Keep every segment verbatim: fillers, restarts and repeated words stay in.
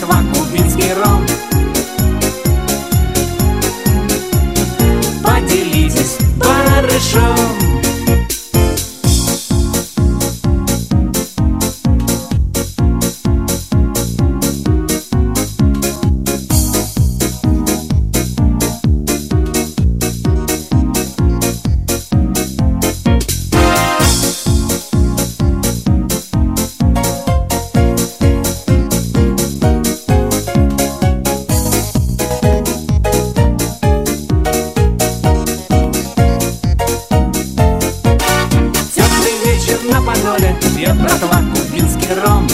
братва, кубинский ром. Поделитесь барышом. На Подоле пьет братва кубинский ром.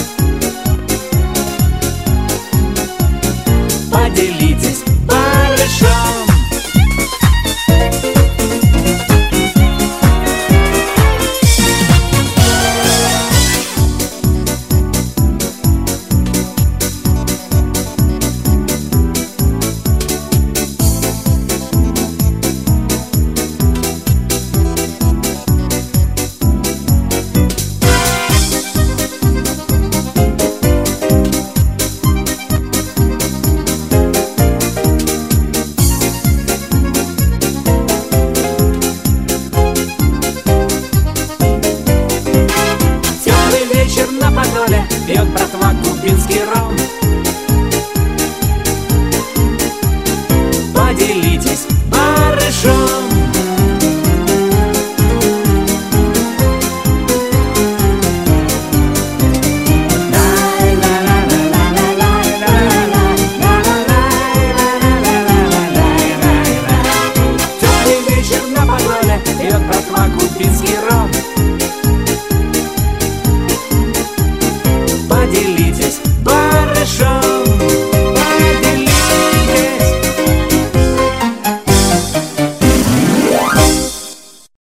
Поделитесь барышом. На Подоле пьет братва кубинский ром. Поделитесь барышом. Теплый вечер на Подоле пьет братва кубинский ром. Поделитесь барышом.